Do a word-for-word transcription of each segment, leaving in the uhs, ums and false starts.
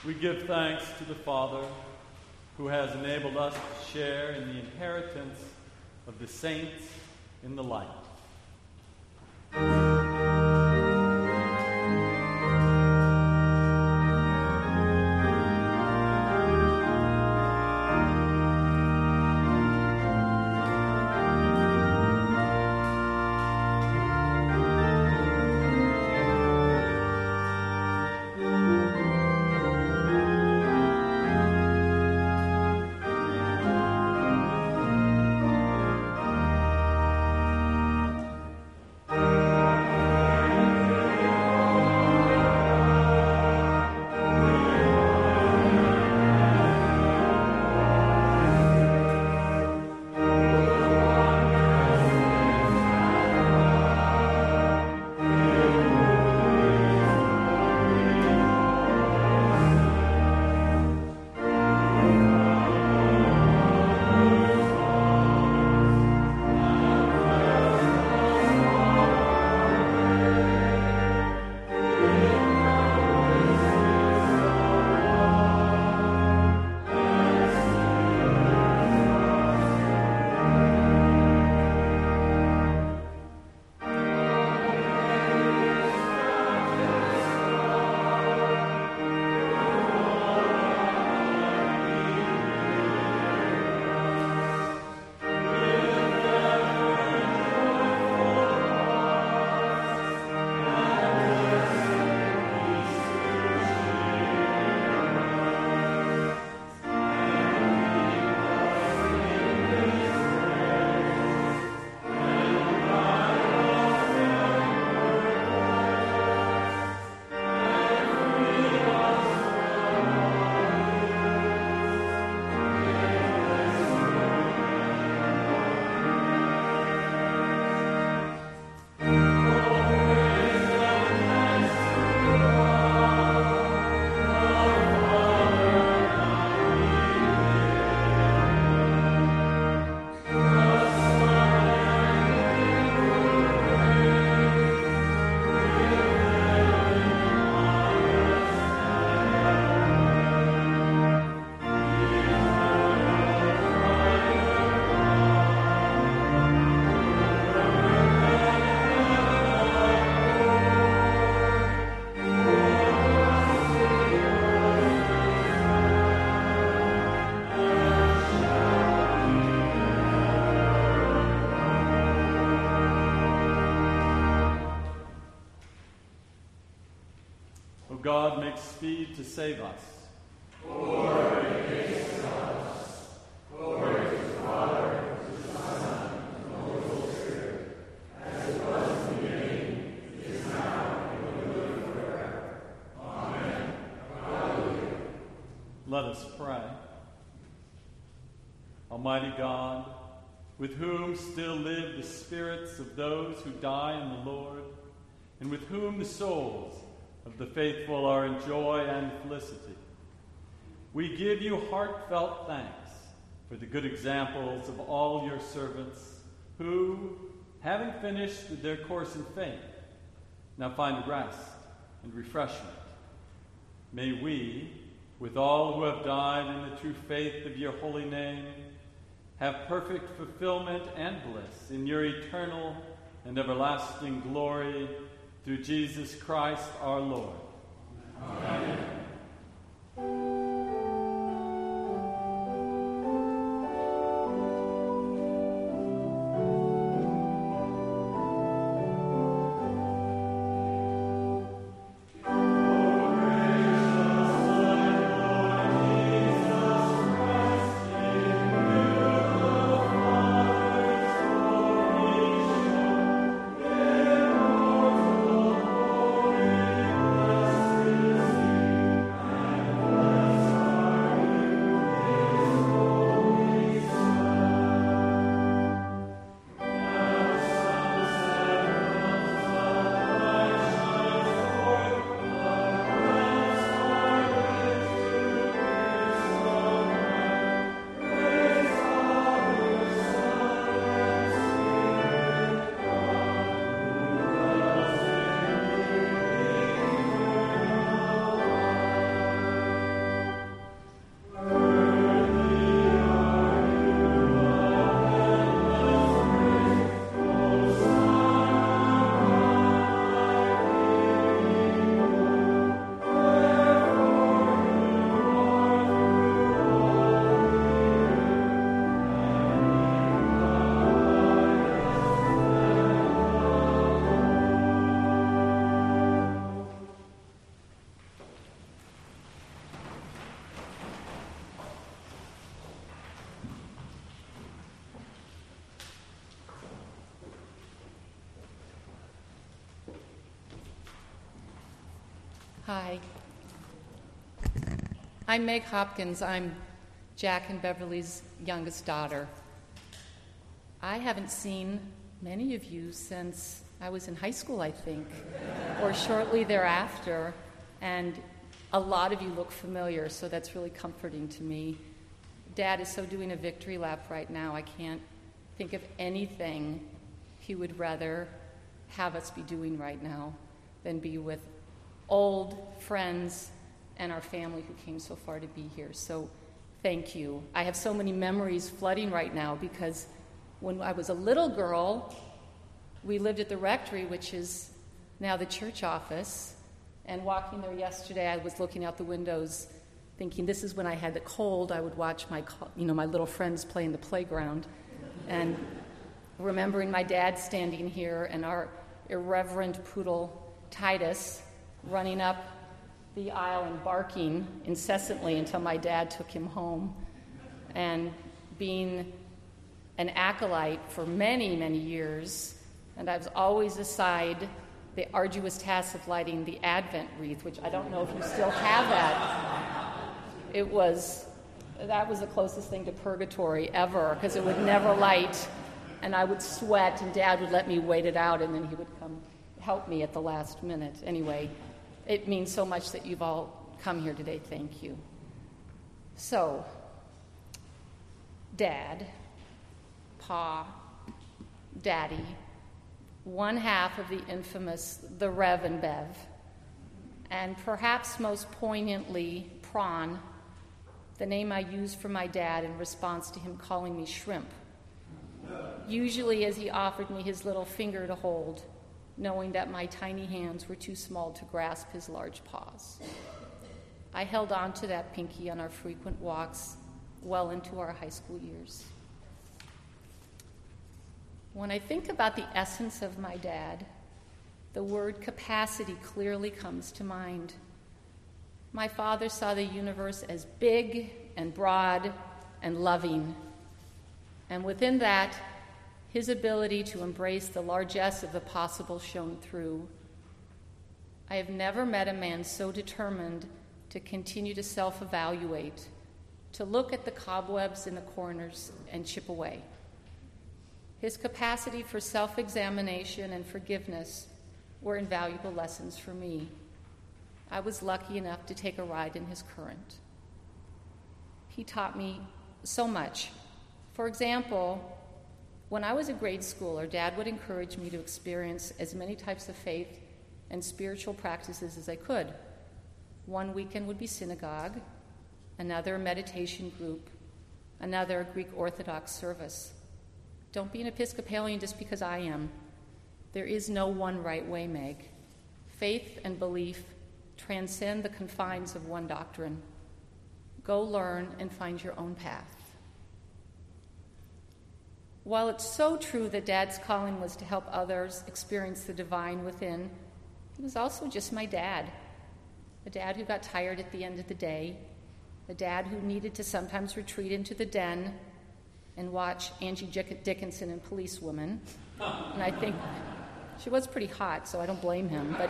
We give thanks to the Father, who has enabled us to share in the inheritance of the saints in the light. God, make speed to save us. Lord, make haste on us. Glory to the Father, to the Son, and to the Holy Spirit, as it was in the beginning, is now, and will be forever. Amen. Hallelujah. Let us pray. Almighty God, with whom still live the spirits of those who die in the Lord, and with whom the souls of the faithful are in joy and felicity, we give you heartfelt thanks for the good examples of all your servants who, having finished their course in faith, now find rest and refreshment. May we, with all who have died in the true faith of your holy name, have perfect fulfillment and bliss in your eternal and everlasting glory, through Jesus Christ our Lord. Amen. Amen. Hi. I'm Meg Hopkins. I'm Jack and Beverly's youngest daughter. I haven't seen many of you since I was in high school, I think, or shortly thereafter, and a lot of you look familiar, so that's really comforting to me. Dad is so doing a victory lap right now, I can't think of anything he would rather have us be doing right now than be with old friends and our family who came so far to be here. So thank you. I have so many memories flooding right now because when I was a little girl, we lived at the rectory, which is now the church office, and walking there yesterday, I was looking out the windows thinking this is when I had the cold. I would watch my, you know, my little friends play in the playground, and remembering my dad standing here and our irreverent poodle Titus running up the aisle and barking incessantly until my dad took him home, and being an acolyte for many, many years. And I was always assigned the arduous task of lighting the Advent wreath, which I don't know if you still have that. It was, that was the closest thing to purgatory ever, because it would never light, and I would sweat, and Dad would let me wait it out, and then he would come help me at the last minute. Anyway, it means so much that you've all come here today. Thank you. So, Dad, Pa, Daddy, one half of the infamous The Rev and Bev, and perhaps most poignantly, Prawn, the name I used for my dad in response to him calling me shrimp, usually as he offered me his little finger to hold, knowing that my tiny hands were too small to grasp his large paws. I held on to that pinky on our frequent walks well into our high school years. When I think about the essence of my dad, the word capacity clearly comes to mind. My father saw the universe as big and broad and loving, and within that, his ability to embrace the largesse of the possible shone through. I have never met a man so determined to continue to self-evaluate, to look at the cobwebs in the corners and chip away. His capacity for self-examination and forgiveness were invaluable lessons for me. I was lucky enough to take a ride in his current. He taught me so much. For example, when I was a grade schooler, Dad would encourage me to experience as many types of faith and spiritual practices as I could. One weekend would be synagogue, another a meditation group, another a Greek Orthodox service. Don't be an Episcopalian just because I am. There is no one right way, Meg. Faith and belief transcend the confines of one doctrine. Go learn and find your own path. While it's so true that Dad's calling was to help others experience the divine within, he was also just my dad. A dad who got tired at the end of the day, a dad who needed to sometimes retreat into the den and watch Angie Dickinson and Policewoman. And I think she was pretty hot, so I don't blame him. But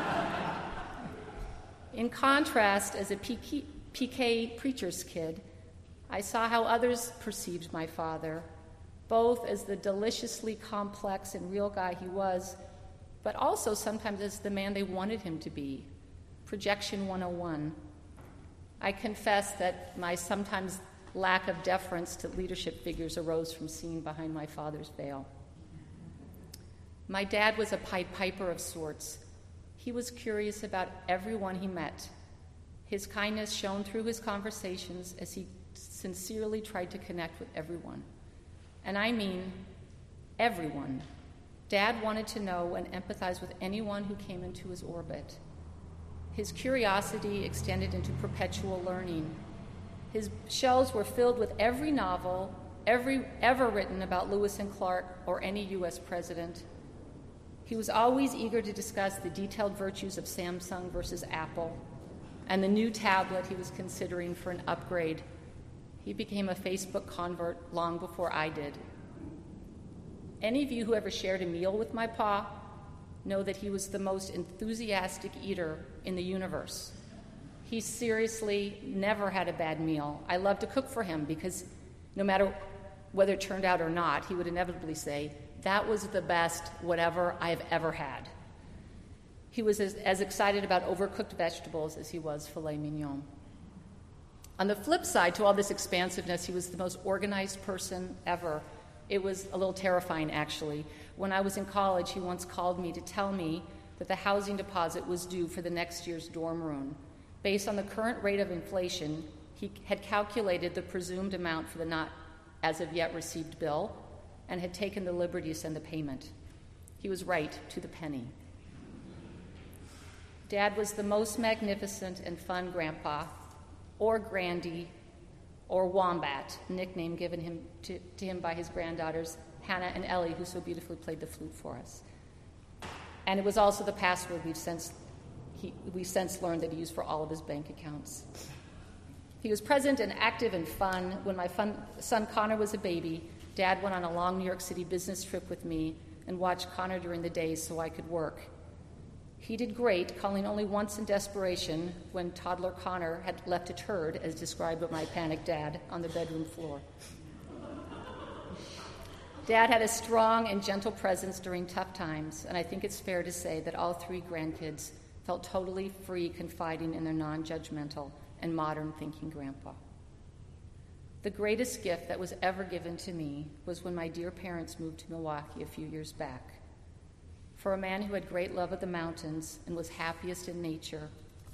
in contrast, as a P K preacher's kid, I saw how others perceived my father, both as the deliciously complex and real guy he was, but also sometimes as the man they wanted him to be. Projection one oh one. I confess that my sometimes lack of deference to leadership figures arose from seeing behind my father's veil. My dad was a Pied Piper of sorts. He was curious about everyone he met. His kindness shone through his conversations as he sincerely tried to connect with everyone. And I mean everyone. Dad wanted to know and empathize with anyone who came into his orbit. His curiosity extended into perpetual learning. His shelves were filled with every novel every, ever written about Lewis and Clark or any U S president. He was always eager to discuss the detailed virtues of Samsung versus Apple and the new tablet he was considering for an upgrade. He became a Facebook convert long before I did. Any of you who ever shared a meal with my pa know that he was the most enthusiastic eater in the universe. He seriously never had a bad meal. I loved to cook for him because no matter whether it turned out or not, he would inevitably say, "That was the best whatever I have ever had." He was as, as excited about overcooked vegetables as he was filet mignon. On the flip side to all this expansiveness, he was the most organized person ever. It was a little terrifying, actually. When I was in college, he once called me to tell me that the housing deposit was due for the next year's dorm room. Based on the current rate of inflation, he had calculated the presumed amount for the not as of yet received bill and had taken the liberty to send the payment. He was right to the penny. Dad was the most magnificent and fun grandpa, or Grandy, or Wombat, a nickname given him to, to him by his granddaughters, Hannah and Ellie, who so beautifully played the flute for us. And it was also the password we've since, he, we've since learned that he used for all of his bank accounts. He was present and active and fun. When my fun, son Connor was a baby, Dad went on a long New York City business trip with me and watched Connor during the days so I could work. He did great, calling only once in desperation when toddler Connor had left a turd, as described by my panicked dad, on the bedroom floor. Dad had a strong and gentle presence during tough times, and I think it's fair to say that all three grandkids felt totally free confiding in their non-judgmental and modern-thinking grandpa. The greatest gift that was ever given to me was when my dear parents moved to Milwaukee a few years back. For a man who had great love of the mountains and was happiest in nature,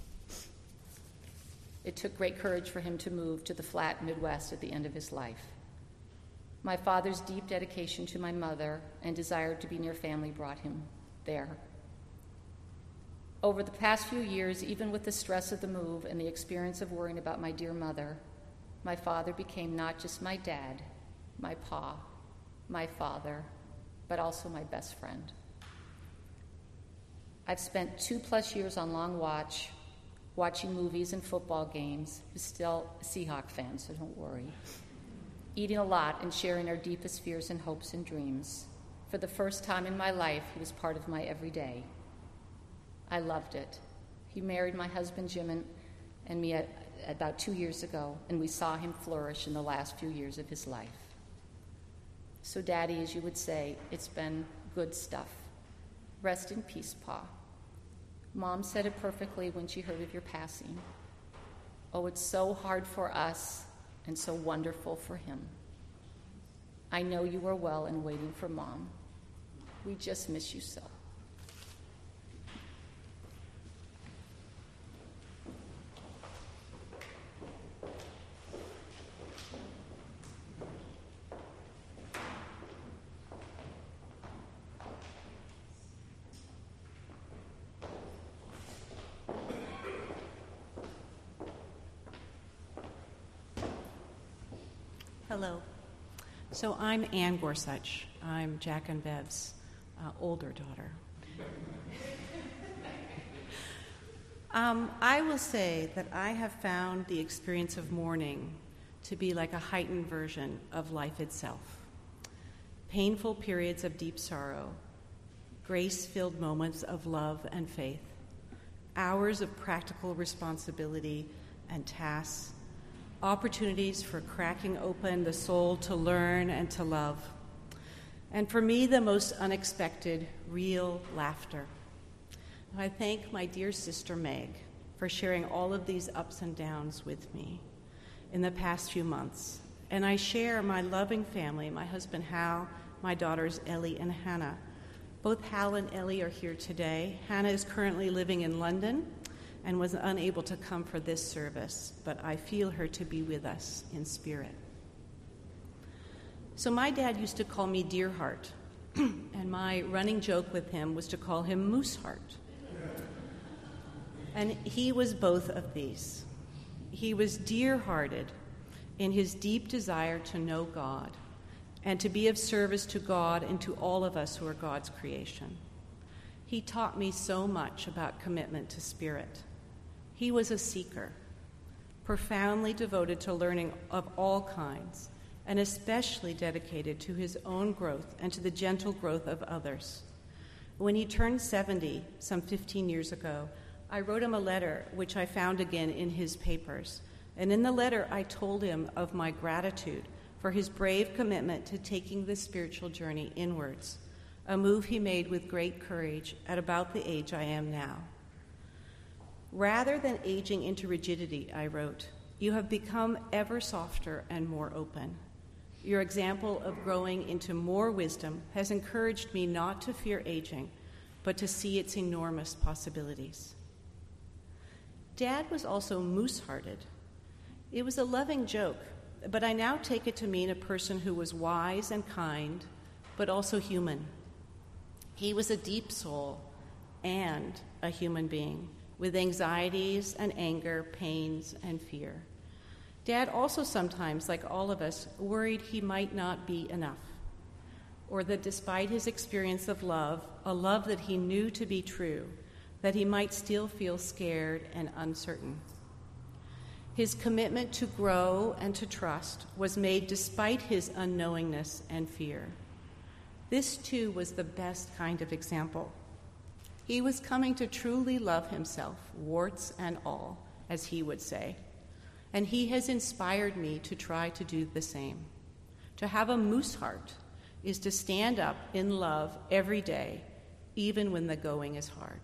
it took great courage for him to move to the flat Midwest at the end of his life. My father's deep dedication to my mother and desire to be near family brought him there. Over the past few years, even with the stress of the move and the experience of worrying about my dear mother, my father became not just my dad, my pa, my father, but also my best friend. I've spent two plus years on Long Watch, watching movies and football games. I'm still a Seahawk fan, so don't worry. Eating a lot and sharing our deepest fears and hopes and dreams. For the first time in my life, he was part of my everyday. I loved it. He married my husband Jim and, and me at, about two years ago, and we saw him flourish in the last few years of his life. So, Daddy, as you would say, it's been good stuff. Rest in peace, Pa. Mom said it perfectly when she heard of your passing. Oh, it's so hard for us and so wonderful for him. I know you are well and waiting for Mom. We just miss you so. Hello. So I'm Ann Gorsuch. I'm Jack and Bev's uh, older daughter. um, I will say that I have found the experience of mourning to be like a heightened version of life itself. Painful periods of deep sorrow, grace-filled moments of love and faith, hours of practical responsibility and tasks, opportunities for cracking open the soul to learn and to love. And for me, the most unexpected, real laughter. I thank my dear sister Meg for sharing all of these ups and downs with me in the past few months. And I share my loving family, my husband Hal, my daughters Ellie and Hannah. Both Hal and Ellie are here today. Hannah is currently living in London and was unable to come for this service, but I feel her to be with us in spirit. So my dad used to call me Dear Heart, and my running joke with him was to call him Moose Heart. And he was both of these. He was dear-hearted in his deep desire to know God and to be of service to God and to all of us who are God's creation. He taught me so much about commitment to spirit. He was a seeker, profoundly devoted to learning of all kinds, and especially dedicated to his own growth and to the gentle growth of others. When he turned seventy, some fifteen years ago, I wrote him a letter, which I found again in his papers. And in the letter, I told him of my gratitude for his brave commitment to taking the spiritual journey inwards, a move he made with great courage at about the age I am now. Rather than aging into rigidity, I wrote, you have become ever softer and more open. Your example of growing into more wisdom has encouraged me not to fear aging, but to see its enormous possibilities. Dad was also moose-hearted. It was a loving joke, but I now take it to mean a person who was wise and kind, but also human. He was a deep soul and a human being, with anxieties and anger, pains and fear. Dad also sometimes, like all of us, worried he might not be enough, or that despite his experience of love, a love that he knew to be true, that he might still feel scared and uncertain. His commitment to grow and to trust was made despite his unknowingness and fear. This, too, was the best kind of example. He was coming to truly love himself, warts and all, as he would say. And he has inspired me to try to do the same. To have a moose heart is to stand up in love every day, even when the going is hard.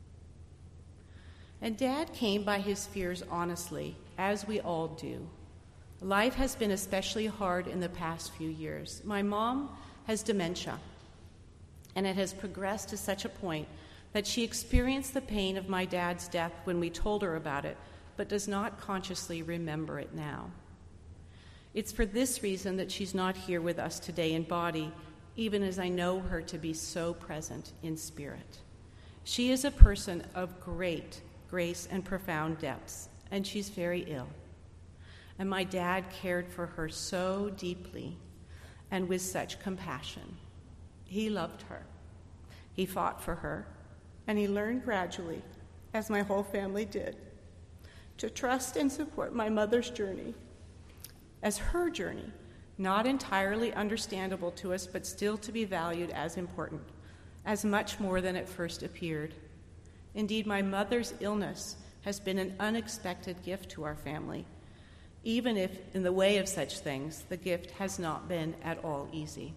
And Dad came by his fears honestly, as we all do. Life has been especially hard in the past few years. My mom has dementia, and it has progressed to such a point that she experienced the pain of my dad's death when we told her about it, but does not consciously remember it now. It's for this reason that she's not here with us today in body, even as I know her to be so present in spirit. She is a person of great grace and profound depths, and she's very ill. And my dad cared for her so deeply and with such compassion. He loved her. He fought for her, and he learned gradually, as my whole family did, to trust and support my mother's journey as her journey, not entirely understandable to us, but still to be valued as important, as much more than it first appeared. Indeed, my mother's illness has been an unexpected gift to our family, even if, in the way of such things, the gift has not been at all easy.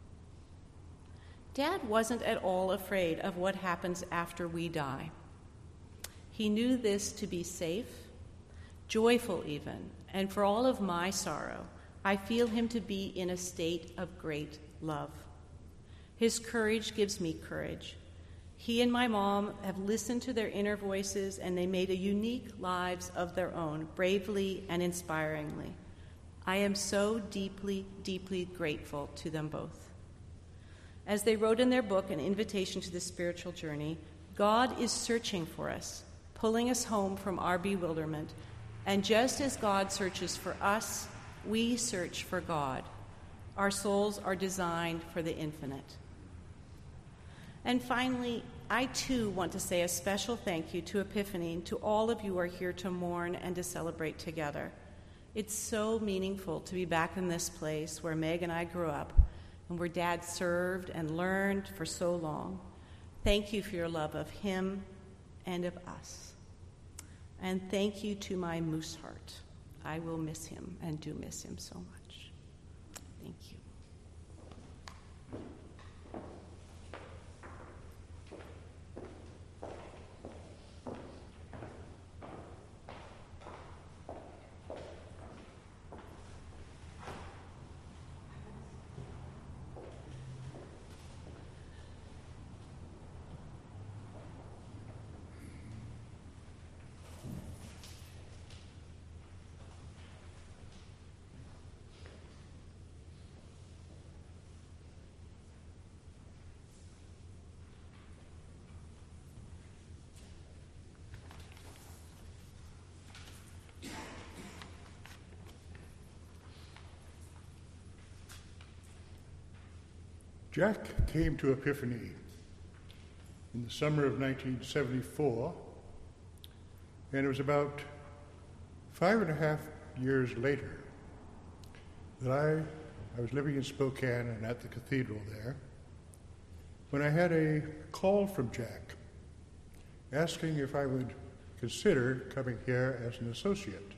Dad wasn't at all afraid of what happens after we die. He knew this to be safe, joyful even, and for all of my sorrow, I feel him to be in a state of great love. His courage gives me courage. He and my mom have listened to their inner voices, and they made a unique lives of their own, bravely and inspiringly. I am so deeply, deeply grateful to them both. As they wrote in their book, An Invitation to the Spiritual Journey, God is searching for us, pulling us home from our bewilderment. And just as God searches for us, we search for God. Our souls are designed for the infinite. And finally, I too want to say a special thank you to Epiphany and to all of you who are here to mourn and to celebrate together. It's so meaningful to be back in this place where Meg and I grew up and where Dad served and learned for so long. Thank you for your love of him and of us. And thank you to my moose heart. I will miss him and do miss him so much. Thank you. Jack came to Epiphany in the summer of nineteen seventy-four, and it was about five and a half years later that I, I was living in Spokane and at the cathedral there, when I had a call from Jack asking if I would consider coming here as an associate.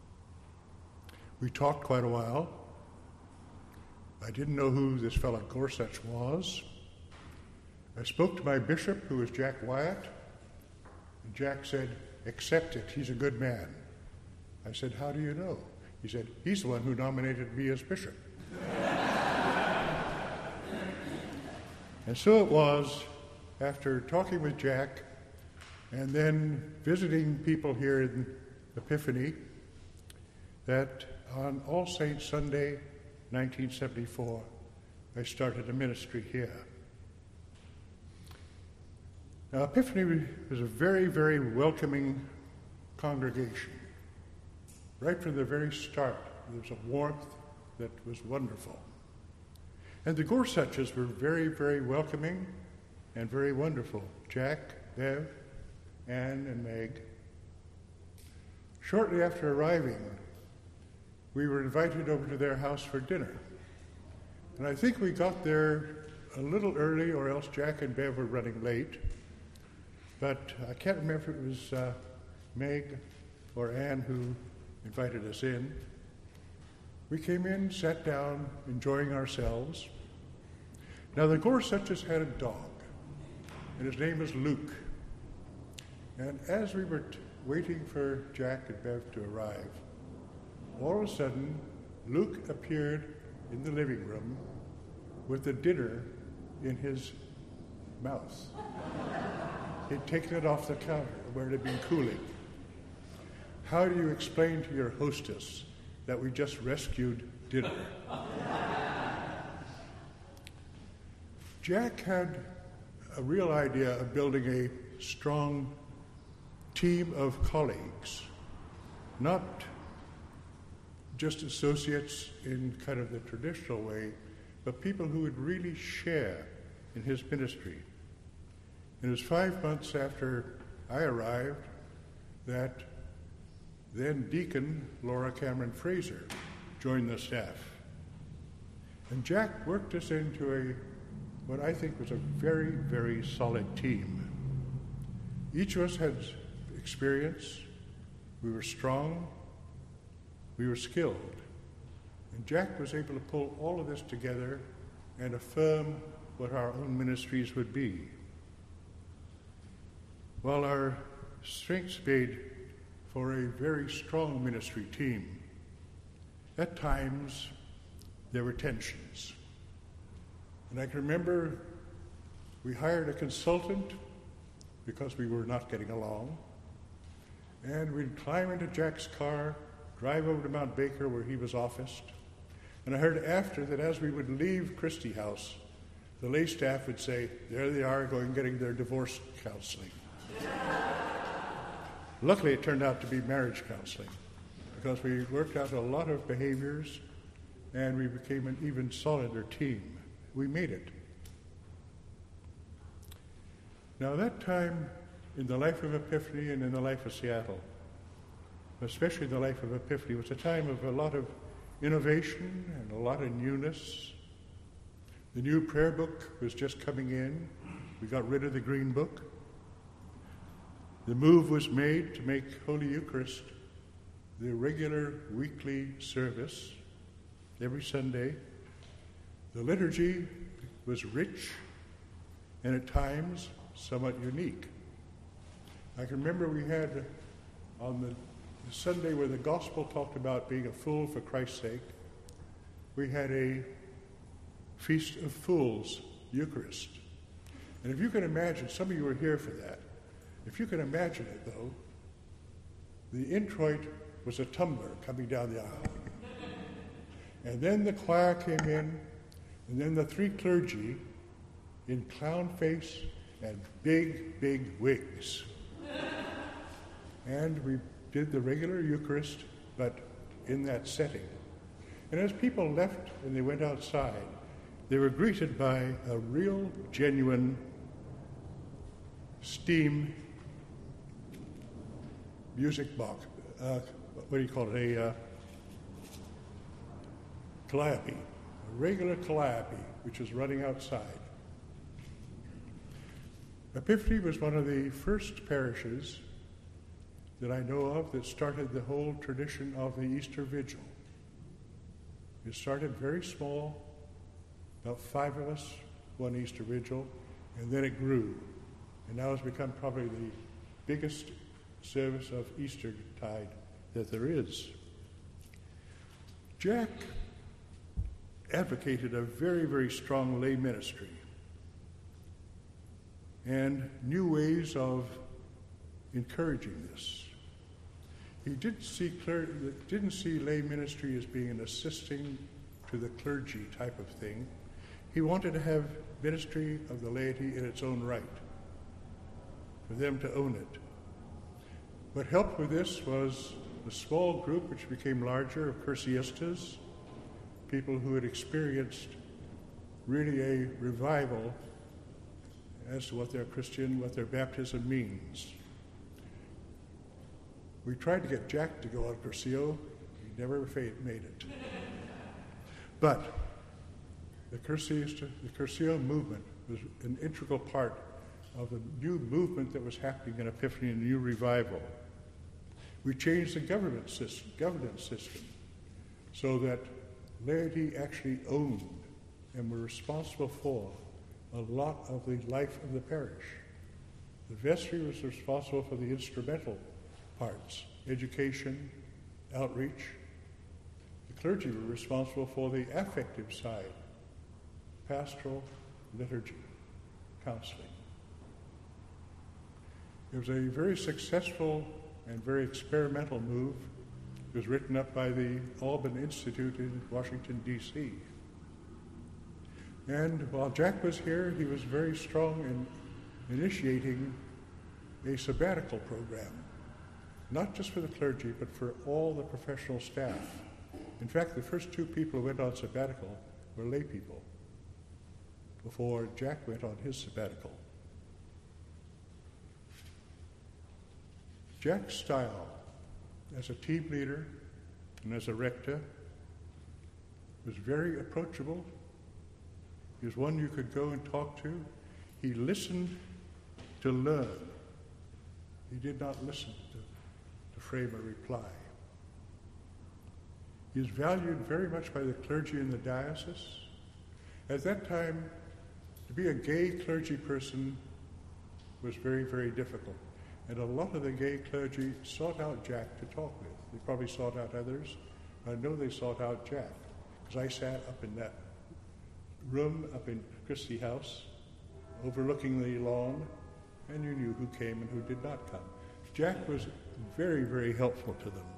We talked quite a while. I didn't know who this fellow Gorsuch was. I spoke to my bishop, who was Jack Wyatt, and Jack said, "Accept it, he's a good man." I said, "How do you know?" He said, "He's the one who nominated me as bishop." And so it was, after talking with Jack and then visiting people here in Epiphany, that on All Saints Sunday, nineteen seventy-four, I started a ministry here. Now, Epiphany was a very, very welcoming congregation. Right from the very start, there was a warmth that was wonderful. And the Gorsuches were very, very welcoming and very wonderful. Jack, Bev, Anne, and Meg. Shortly after arriving, we were invited over to their house for dinner. And I think we got there a little early, or else Jack and Bev were running late. But I can't remember if it was uh, Meg or Anne who invited us in. We came in, sat down, enjoying ourselves. Now, the Gorsuches had a dog, and his name was Luke. And as we were t- waiting for Jack and Bev to arrive, all of a sudden, Luke appeared in the living room with the dinner in his mouth. He'd taken it off the counter where it had been cooling. How do you explain to your hostess that we just rescued dinner? Jack had a real idea of building a strong team of colleagues, not just associates in kind of the traditional way, but people who would really share in his ministry. And it was five months after I arrived that then Deacon Laura Cameron Fraser joined the staff. And Jack worked us into a what I think was a very, very solid team. Each of us had experience. We were strong. We were skilled. And Jack was able to pull all of this together and affirm what our own ministries would be. While our strengths made for a very strong ministry team, at times there were tensions. And I can remember we hired a consultant because we were not getting along, and we'd climb into Jack's car, drive over to Mount Baker where he was officed, and I heard after that as we would leave Christie House, the lay staff would say, "There they are, going getting their divorce counseling." Luckily, it turned out to be marriage counseling because we worked out a lot of behaviors and we became an even solider team. We made it. Now, that time in the life of Epiphany and in the life of Seattle, especially the life of Epiphany, was a time of a lot of innovation and a lot of newness. The new prayer book was just coming in. We got rid of the green book. The move was made to make Holy Eucharist the regular weekly service every Sunday. The liturgy was rich and at times somewhat unique. I can remember we had on the, the Sunday where the gospel talked about being a fool for Christ's sake, we had a Feast of Fools Eucharist. And if you can imagine, some of you were here for that. If you can imagine it, though, the introit was a tumbler coming down the aisle. And then the choir came in, and then the three clergy in clown face and big, big wigs. And we did the regular Eucharist, but in that setting. And as people left and they went outside, they were greeted by a real, genuine steam music box. Uh, what do you call it? A uh, calliope, a regular calliope, which was running outside. Epiphany was one of the first parishes that I know of that started the whole tradition of the Easter Vigil. It started very small, about five of us, one Easter Vigil, and then it grew. And now it's become probably the biggest service of Eastertide that there is. Jack advocated a very, very strong lay ministry and new ways of encouraging this. He didn't see, cler- didn't see lay ministry as being an assisting to the clergy type of thing. He wanted to have ministry of the laity in its own right, for them to own it. What helped with this was a small group, which became larger, of cursiistas, people who had experienced really a revival as to what their Christian, what their baptism means. We tried to get Jack to go on Cursillo. He never made it. But the Cursillo, the Cursillo movement was an integral part of the new movement that was happening in Epiphany, a new revival. We changed the government system, governance system so that laity actually owned and were responsible for a lot of the life of the parish. The vestry was responsible for the instrumental parts, education, outreach. The clergy were responsible for the affective side, pastoral, liturgy, counseling. It was a very successful and very experimental move. It was written up by the Alban Institute in Washington, D C And while Jack was here, he was very strong in initiating a sabbatical program, not just for the clergy, but for all the professional staff. In fact, the first two people who went on sabbatical were lay people before Jack went on his sabbatical. Jack's style as a team leader and as a rector was very approachable. He was one you could go and talk to. He listened to learn. He did not listen to, to frame a reply. He is valued very much by the clergy in the diocese. At that time, to be a gay clergy person was very, very difficult. And a lot of the gay clergy sought out Jack to talk with. They probably sought out others. I know they sought out Jack, because I sat up in that room up in Christie House, overlooking the lawn, and you knew who came and who did not come. Jack was very, very helpful to them.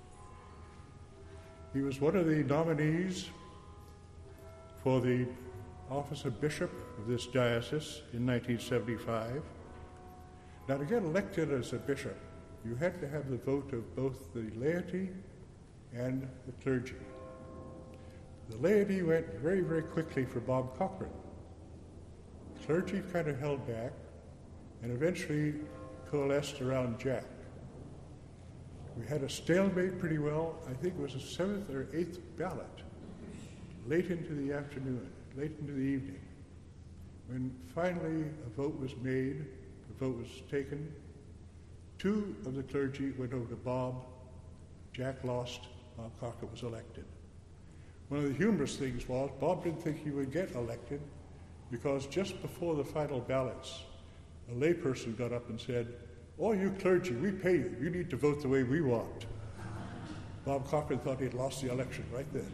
He was one of the nominees for the office of bishop of this diocese in nineteen seventy-five. Now, to get elected as a bishop, you had to have the vote of both the laity and the clergy. The laity went very, very quickly for Bob Cochran. The clergy kind of held back and eventually coalesced around Jack. We had a stalemate pretty well. I think it was the seventh or eighth ballot, late into the afternoon, late into the evening, when finally a vote was made. The vote was taken. Two of the clergy went over to Bob. Jack lost. Bob Cochran was elected. One of the humorous things was Bob didn't think he would get elected because just before the final ballots, a layperson got up and said, "Oh, you clergy, we pay you. You need to vote the way we want." Bob Cochran thought he'd lost the election right then.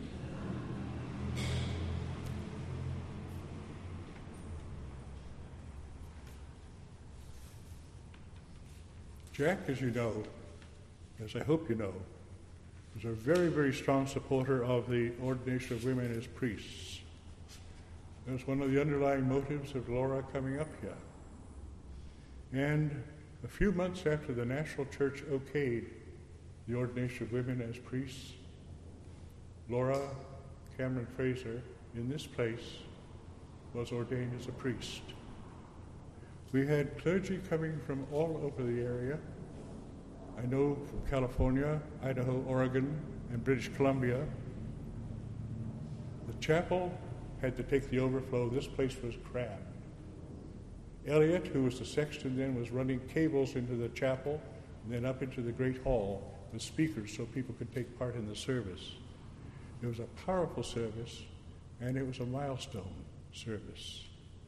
Jack, as you know, as I hope you know, was a very, very strong supporter of the ordination of women as priests. That was one of the underlying motives of Laura coming up here. And a few months after the National Church okayed the ordination of women as priests, Laura Cameron Fraser, in this place, was ordained as a priest. We had clergy coming from all over the area. I know from California, Idaho, Oregon, and British Columbia. The chapel had to take the overflow. This place was crammed. Elliot, who was the sexton then, was running cables into the chapel and then up into the great hall with speakers so people could take part in the service. It was a powerful service, and it was a milestone service.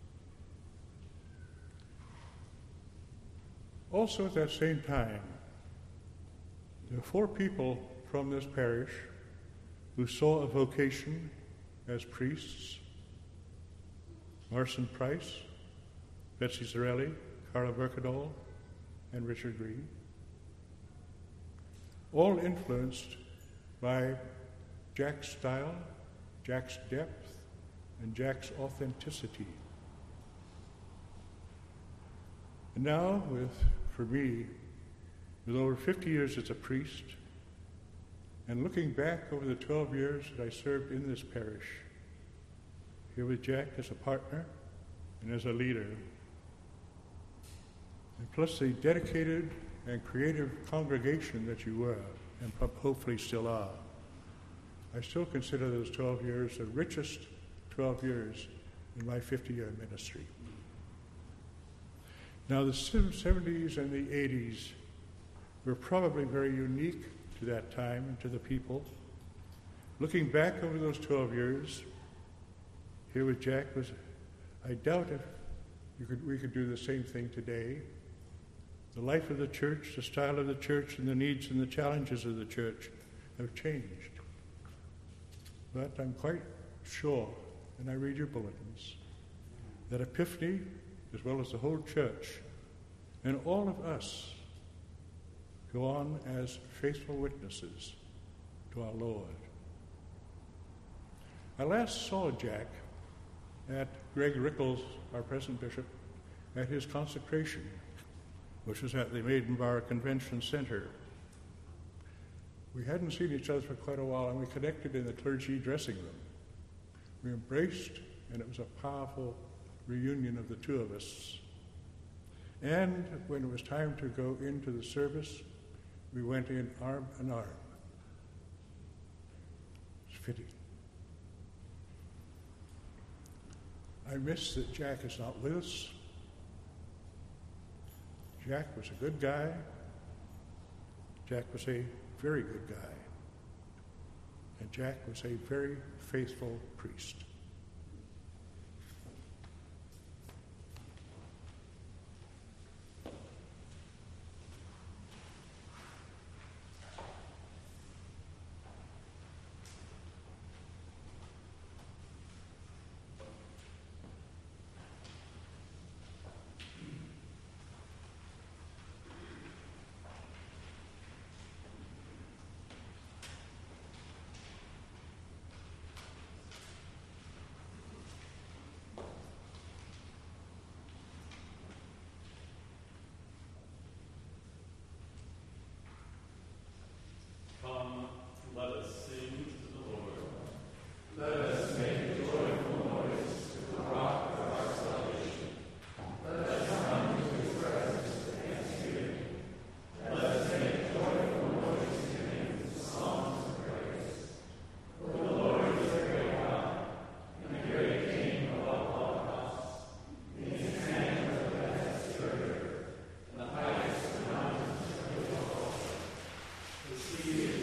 Also at that same time, there were four people from this parish who saw a vocation as priests: Marson Price, Betsy Zarelli, Carla Berkadol, and Richard Green, all influenced by Jack's style, Jack's depth, and Jack's authenticity. And now, with, for me, with over fifty years as a priest, and looking back over the twelve years that I served in this parish, here with Jack as a partner and as a leader, and plus the dedicated and creative congregation that you were, and hopefully still are, I still consider those twelve years the richest twelve years in my fifty-year ministry. Now, the seventies and the eighties were probably very unique to that time and to the people. Looking back over those twelve years, here with Jack, was, I doubt if you could, we could do the same thing today. The life of the church, the style of the church, and the needs and the challenges of the church have changed. But I'm quite sure, and I read your bulletins, that Epiphany, as well as the whole church, and all of us, go on as faithful witnesses to our Lord. I last saw Jack at Greg Rickles, our present bishop, at his consecration, which was at the Maidenbar Convention Center. We hadn't seen each other for quite a while, and we connected in the clergy dressing room. We embraced, and it was a powerful reunion of the two of us. And when it was time to go into the service, we went in arm in arm. It's fitting. I miss that Jack is not with us. Jack was a good guy. Jack was a very good guy. And Jack was a very faithful priest. Come, let us sing to the Lord. Let us make a joyful noise to the rock of our salvation. Let us come to his presence with thanksgiving. Let us make joyful noise to him with songs of praise. For the Lord is a great God, and a great King above all gods. In his hand are the vast earth, and the heights of the mountains are his throne. The sea is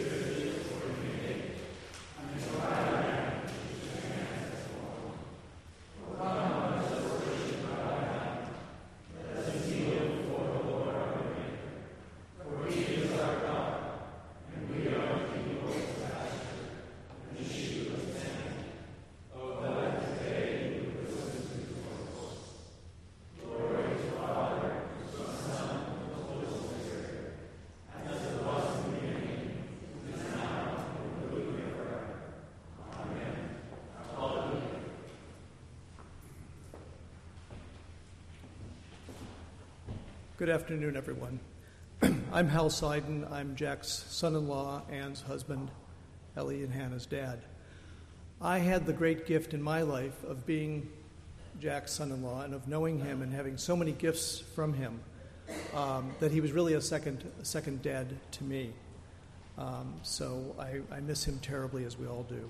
Good afternoon, everyone. I'm Hal Seiden. I'm Jack's son-in-law, Ann's husband, Ellie and Hannah's dad. I had the great gift in my life of being Jack's son-in-law and of knowing him and having so many gifts from him um, that he was really a second, a second dad to me. Um, so I, I miss him terribly, as we all do.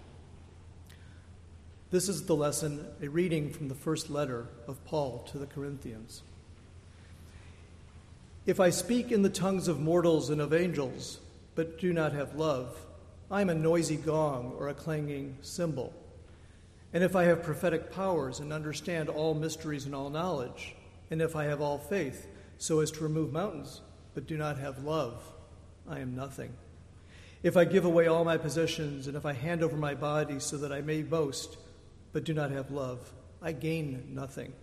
This is the lesson, a reading from the first letter of Paul to the Corinthians. If I speak in the tongues of mortals and of angels, but do not have love, I am a noisy gong or a clanging cymbal. And if I have prophetic powers and understand all mysteries and all knowledge, and if I have all faith so as to remove mountains, but do not have love, I am nothing. If I give away all my possessions, and if I hand over my body so that I may boast, but do not have love, I gain nothing.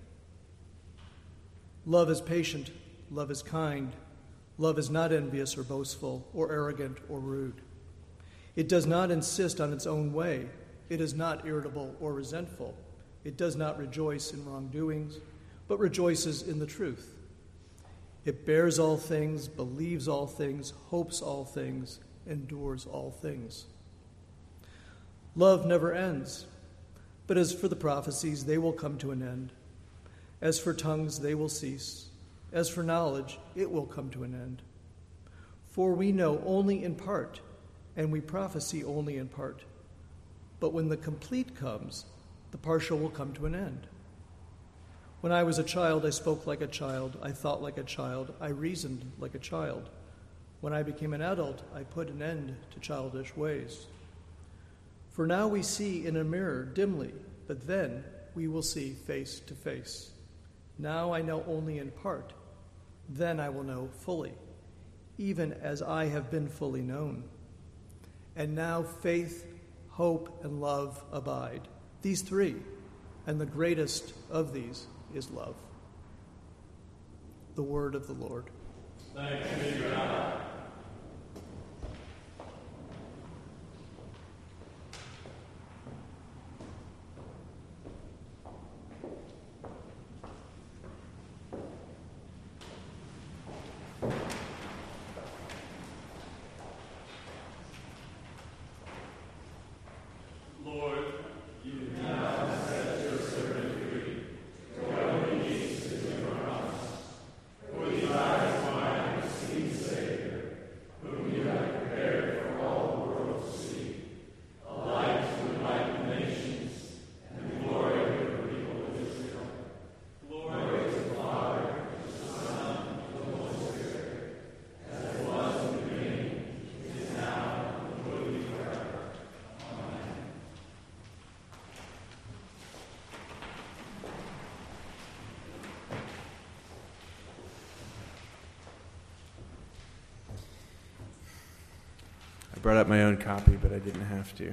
Love is patient. Love is kind. Love is not envious or boastful or arrogant or rude. It does not insist on its own way. It is not irritable or resentful. It does not rejoice in wrongdoings, but rejoices in the truth. It bears all things, believes all things, hopes all things, endures all things. Love never ends, but as for the prophecies, they will come to an end. As for tongues, they will cease. As for knowledge, it will come to an end. For we know only in part, and we prophesy only in part. But when the complete comes, the partial will come to an end. When I was a child, I spoke like a child, I thought like a child, I reasoned like a child. When I became an adult, I put an end to childish ways. For now we see in a mirror dimly, but then we will see face to face. Now I know only in part. Then I will know fully, even as I have been fully known. And now faith, hope, and love abide. These three, and the greatest of these is love. The word of the Lord. Thanks be to God. I brought up my own copy, but I didn't have to.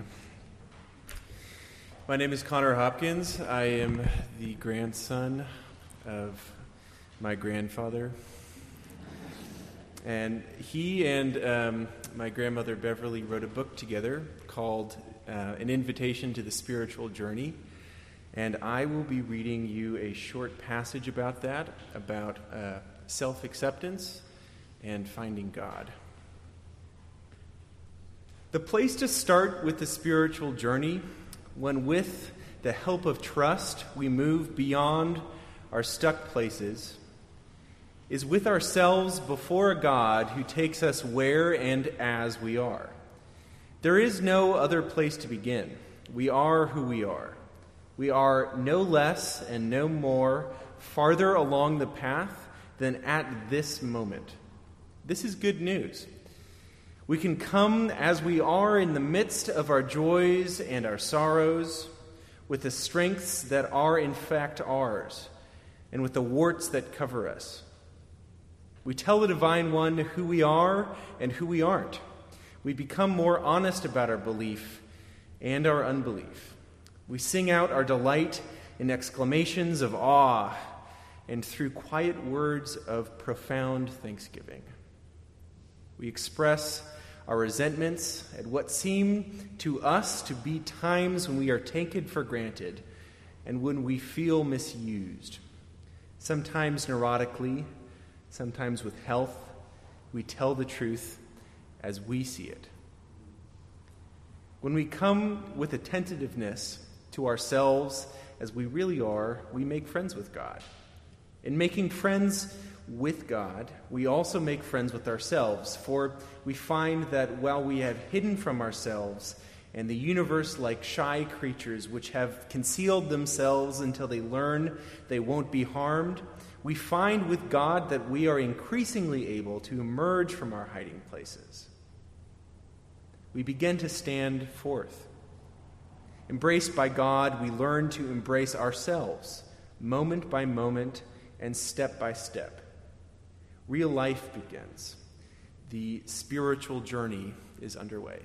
My name is Connor Hopkins. I am the grandson of my grandfather. And he and um, my grandmother Beverly wrote a book together called uh, An Invitation to the Spiritual Journey. And I will be reading you a short passage about that, about uh, self-acceptance and finding God. The place to start with the spiritual journey, when with the help of trust we move beyond our stuck places, is with ourselves before a God who takes us where and as we are. There is no other place to begin. We are who we are. We are no less and no more farther along the path than at this moment. This is good news. We can come as we are in the midst of our joys and our sorrows, with the strengths that are in fact ours, and with the warts that cover us. We tell the Divine One who we are and who we aren't. We become more honest about our belief and our unbelief. We sing out our delight in exclamations of awe and through quiet words of profound thanksgiving. We express our resentments at what seem to us to be times when we are taken for granted and when we feel misused. Sometimes neurotically, sometimes with health, we tell the truth as we see it. When we come with attentiveness to ourselves as we really are, we make friends with God. In making friends with God, we also make friends with ourselves, for we find that while we have hidden from ourselves and the universe like shy creatures which have concealed themselves until they learn they won't be harmed, we find with God that we are increasingly able to emerge from our hiding places. We begin to stand forth. Embraced by God, we learn to embrace ourselves, moment by moment and step by step. Real life begins. The spiritual journey is underway.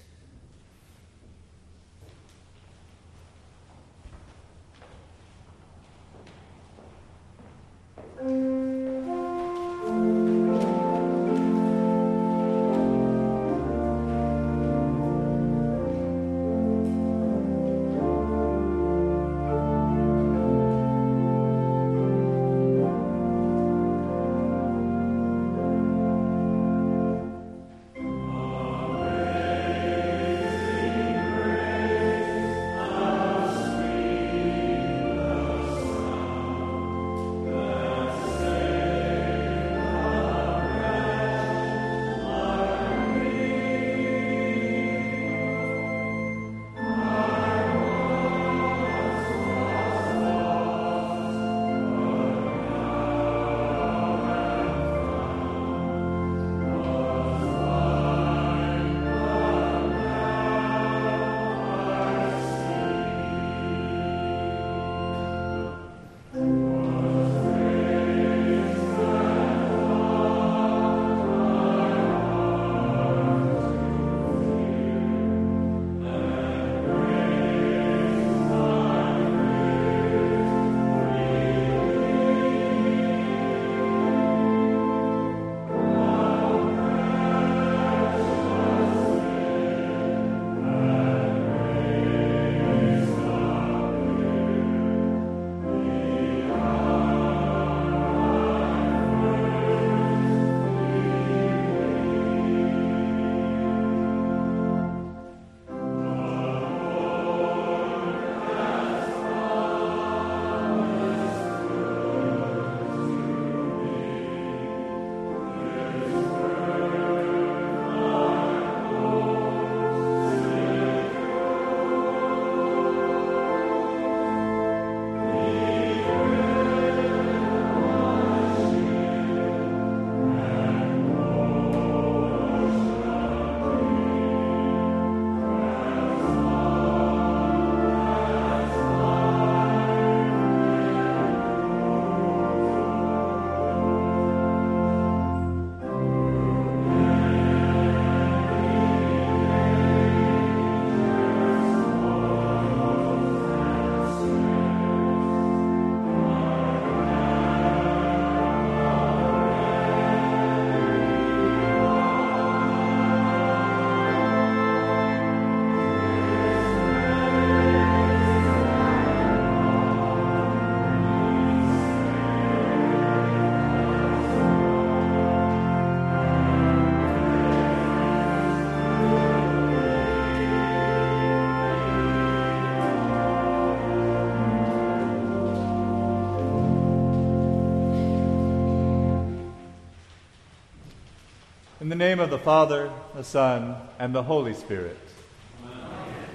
In the name of the Father, the Son, and the Holy Spirit. Amen.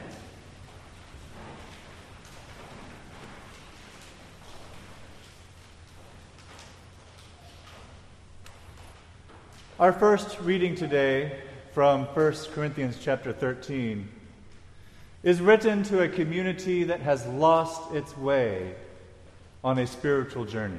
Our first reading today from First Corinthians chapter thirteen is written to a community that has lost its way on a spiritual journey.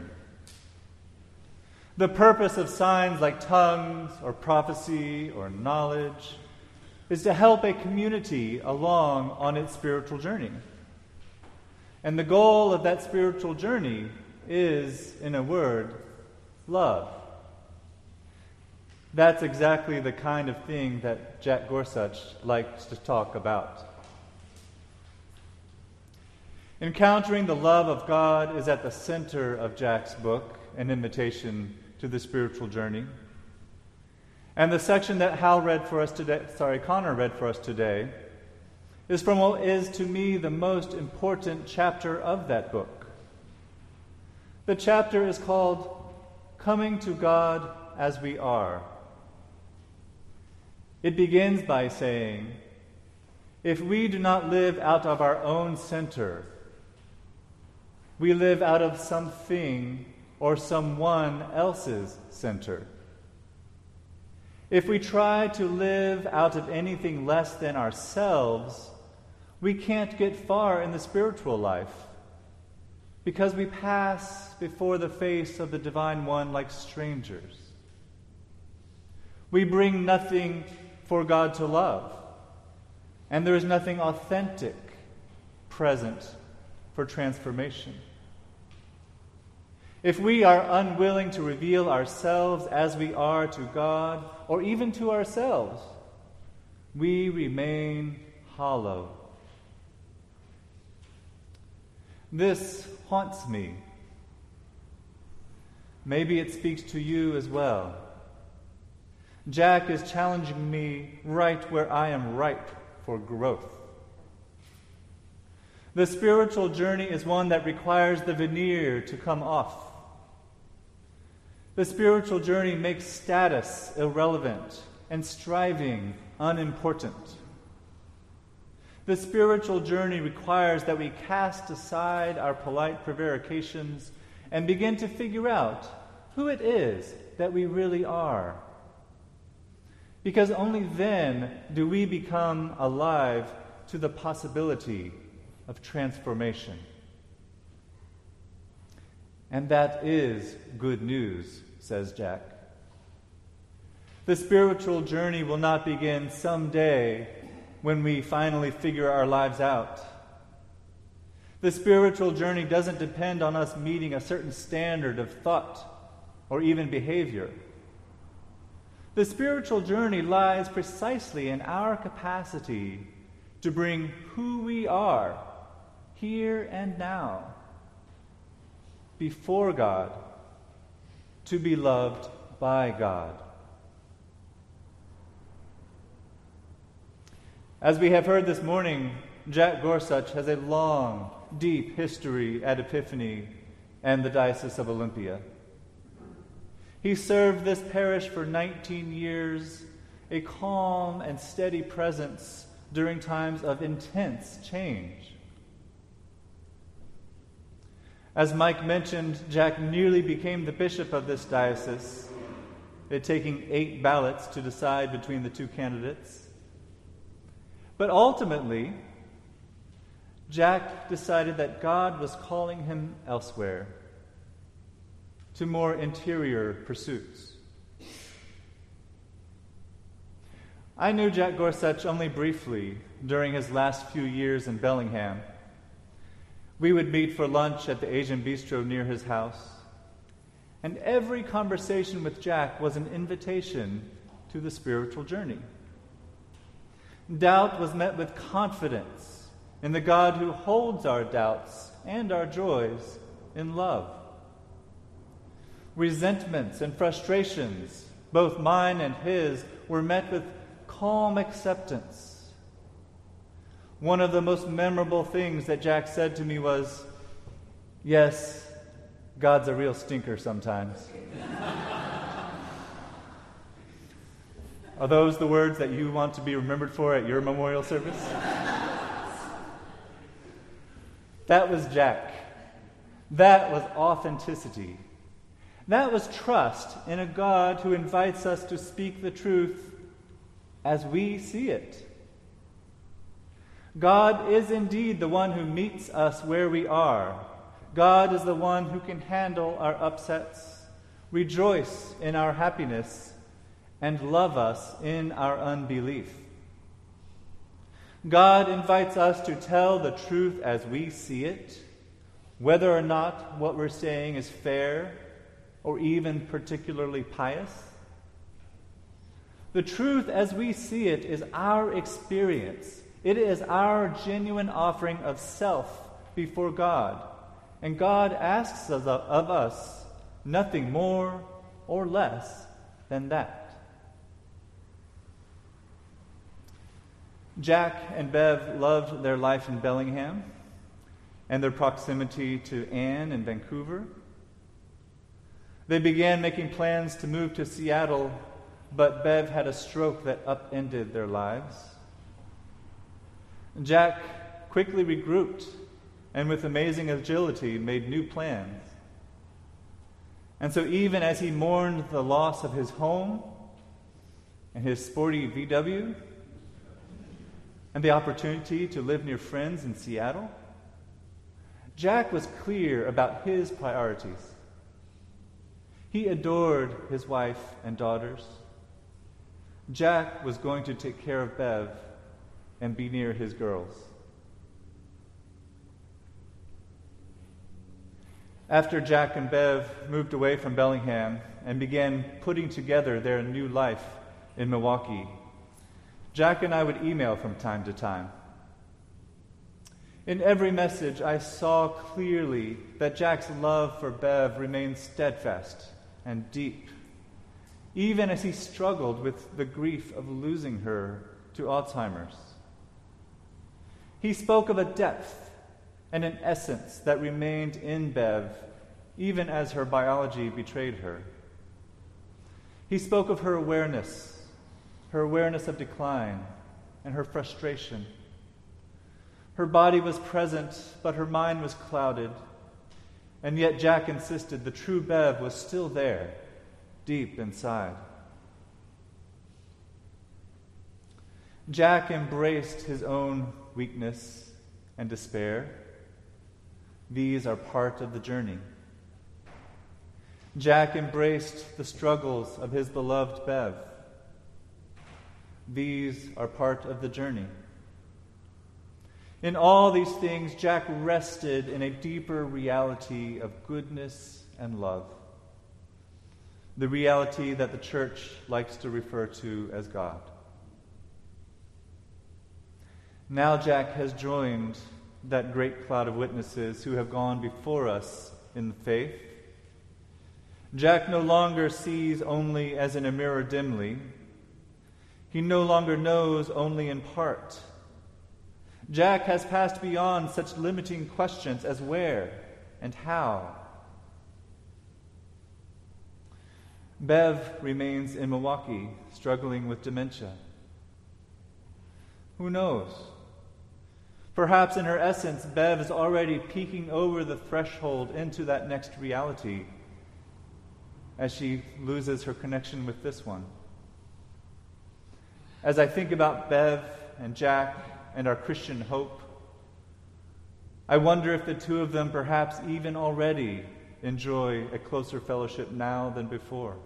The purpose of signs like tongues or prophecy or knowledge is to help a community along on its spiritual journey. And the goal of that spiritual journey is, in a word, love. That's exactly the kind of thing that Jack Gorsuch likes to talk about. Encountering the love of God is at the center of Jack's book, An Invitation to the Spiritual Journey. And the section that Hal read for us today, sorry, Connor read for us today, is from what is to me the most important chapter of that book. The chapter is called Coming to God as We Are. It begins by saying, if we do not live out of our own center, we live out of something or someone else's center. If we try to live out of anything less than ourselves, we can't get far in the spiritual life, because we pass before the face of the Divine One like strangers. We bring nothing for God to love, and there is nothing authentic present for transformation. If we are unwilling to reveal ourselves as we are to God, or even to ourselves, we remain hollow. This haunts me. Maybe it speaks to you as well. Jack is challenging me right where I am ripe for growth. The spiritual journey is one that requires the veneer to come off. The spiritual journey makes status irrelevant and striving unimportant. The spiritual journey requires that we cast aside our polite prevarications and begin to figure out who it is that we really are. Because only then do we become alive to the possibility of transformation. And that is good news, says Jack. The spiritual journey will not begin someday when we finally figure our lives out. The spiritual journey doesn't depend on us meeting a certain standard of thought or even behavior. The spiritual journey lies precisely in our capacity to bring who we are, here and now, before God, to be loved by God. As we have heard this morning, Jack Gorsuch has a long, deep history at Epiphany and the Diocese of Olympia. He served this parish for nineteen years, a calm and steady presence during times of intense change. As Mike mentioned, Jack nearly became the bishop of this diocese, it taking eight ballots to decide between the two candidates. But ultimately, Jack decided that God was calling him elsewhere, to more interior pursuits. I knew Jack Gorsuch only briefly during his last few years in Bellingham. We would meet for lunch at the Asian Bistro near his house, and every conversation with Jack was an invitation to the spiritual journey. Doubt was met with confidence in the God who holds our doubts and our joys in love. Resentments and frustrations, both mine and his, were met with calm acceptance. One of the most memorable things that Jack said to me was, "Yes, God's a real stinker sometimes." Are those the words that you want to be remembered for at your memorial service? That was Jack. That was authenticity. That was trust in a God who invites us to speak the truth as we see it. God is indeed the one who meets us where we are. God is the one who can handle our upsets, rejoice in our happiness, and love us in our unbelief. God invites us to tell the truth as we see it, whether or not what we're saying is fair or even particularly pious. The truth as we see it is our experience. It is our genuine offering of self before God. And God asks of us nothing more or less than that. Jack and Bev loved their life in Bellingham and their proximity to Anne in Vancouver. They began making plans to move to Seattle, but Bev had a stroke that upended their lives. Jack quickly regrouped and with amazing agility made new plans. And so even as he mourned the loss of his home and his sporty V W and the opportunity to live near friends in Seattle, Jack was clear about his priorities. He adored his wife and daughters. Jack was going to take care of Bev and be near his girls. After Jack and Bev moved away from Bellingham and began putting together their new life in Milwaukee, Jack and I would email from time to time. In every message, I saw clearly that Jack's love for Bev remained steadfast and deep, even as he struggled with the grief of losing her to Alzheimer's. He spoke of a depth and an essence that remained in Bev, even as her biology betrayed her. He spoke of her awareness, her awareness of decline, and her frustration. Her body was present, but her mind was clouded, and yet Jack insisted the true Bev was still there, deep inside. Jack embraced his own weakness and despair. These are part of the journey. Jack embraced the struggles of his beloved Bev. These are part of the journey. In all these things, Jack rested in a deeper reality of goodness and love, the reality that the church likes to refer to as God. Now Jack has joined that great cloud of witnesses who have gone before us in the faith. Jack no longer sees only as in a mirror dimly. He no longer knows only in part. Jack has passed beyond such limiting questions as where and how. Bev remains in Milwaukee, struggling with dementia. Who knows? Perhaps in her essence, Bev is already peeking over the threshold into that next reality as she loses her connection with this one. As I think about Bev and Jack and our Christian hope, I wonder if the two of them perhaps even already enjoy a closer fellowship now than before.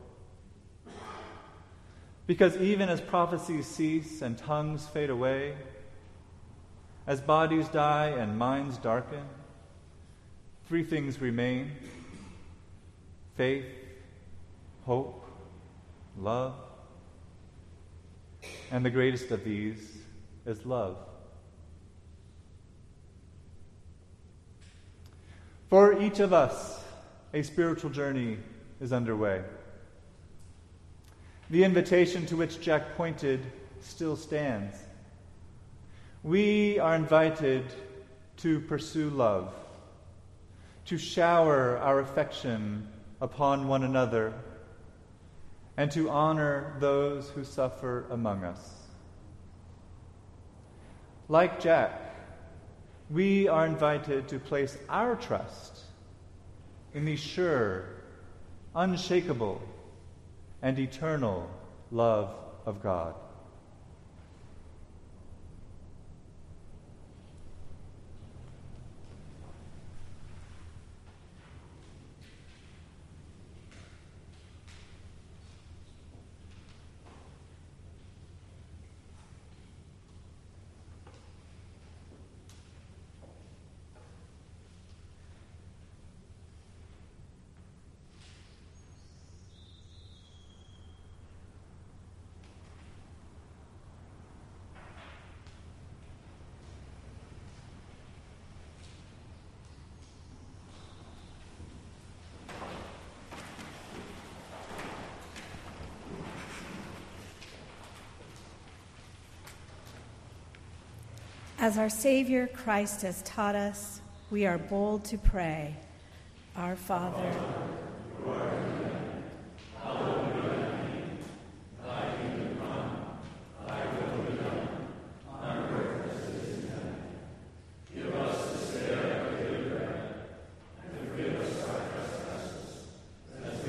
Because even as prophecies cease and tongues fade away, as bodies die and minds darken, three things remain: faith, hope, love. And the greatest of these is love. For each of us, a spiritual journey is underway. The invitation to which Jack pointed still stands. We are invited to pursue love, to shower our affection upon one another, and to honor those who suffer among us. Like Jack, we are invited to place our trust in the sure, unshakable, and eternal love of God. As our Savior Christ has taught us, we are bold to pray, Our Father, who art in heaven, hallowed be thy name. Thy kingdom come, thy will be done, on earth as it is in heaven. Give us this day our daily bread, and forgive us our trespasses, as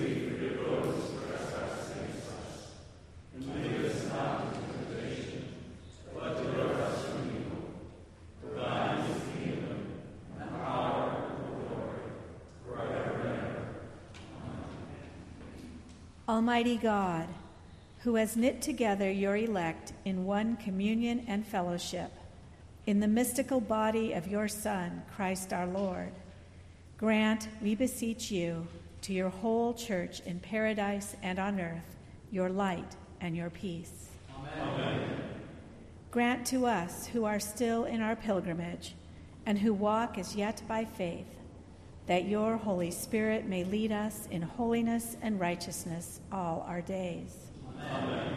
Almighty God, who has knit together your elect in one communion and fellowship, in the mystical body of your Son, Christ our Lord, grant, we beseech you, to your whole church in paradise and on earth, your light and your peace. Amen. Grant to us, who are still in our pilgrimage, and who walk as yet by faith, that your Holy Spirit may lead us in holiness and righteousness all our days. Amen.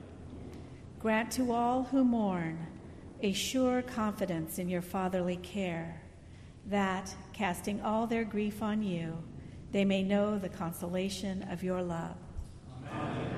Grant to all who mourn a sure confidence in your fatherly care, that, casting all their grief on you, they may know the consolation of your love. Amen.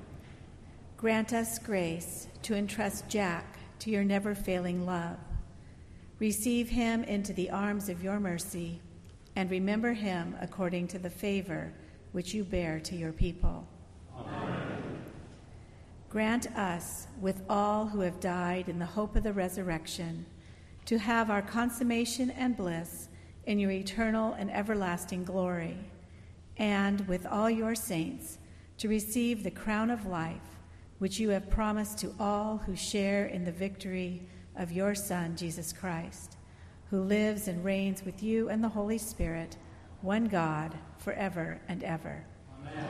Grant us grace to entrust Jack to your never-failing love. Receive him into the arms of your mercy, and remember him according to the favor which you bear to your people. Amen. Grant us, with all who have died in the hope of the resurrection, to have our consummation and bliss in your eternal and everlasting glory, and with all your saints, to receive the crown of life, which you have promised to all who share in the victory of your Son, Jesus Christ, who lives and reigns with you and the Holy Spirit, one God, forever and ever. Amen.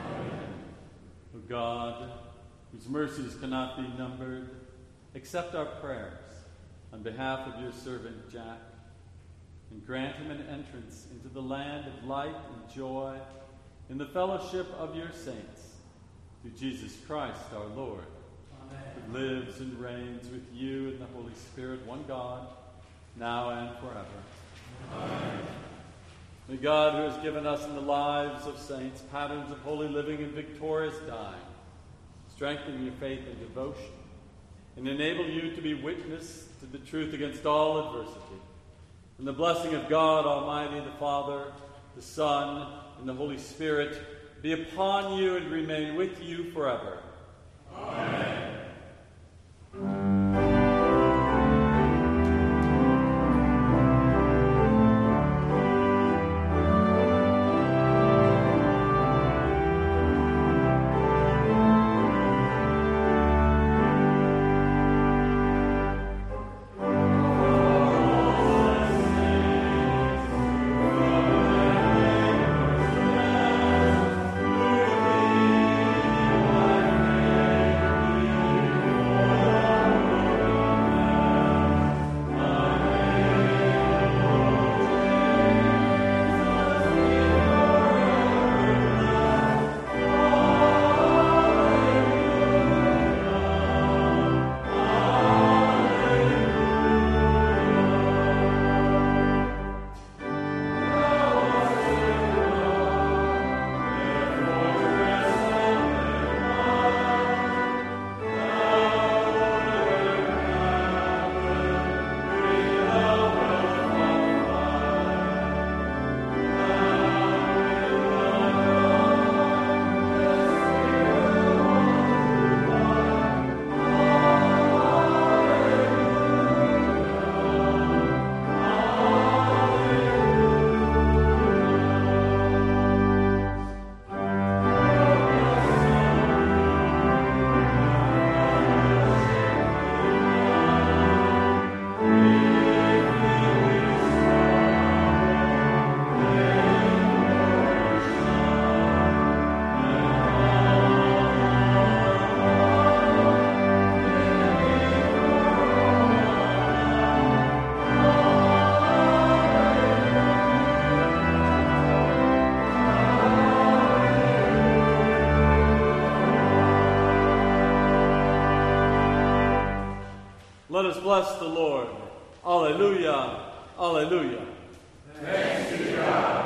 O God, whose mercies cannot be numbered, accept our prayers on behalf of your servant Jack, and grant him an entrance into the land of light and joy in the fellowship of your saints, through Jesus Christ our Lord, Amen. Who lives and reigns with you in the Holy Spirit, one God, now and forever. Amen. May God, who has given us in the lives of saints patterns of holy living and victorious dying, strengthen your faith and devotion, and enable you to be witness to the truth against all adversity. And the blessing of God Almighty, the Father, the Son, and the Holy Spirit be upon you and remain with you forever. Amen. Let us bless the Lord. Alleluia. Alleluia. Thanks be to God.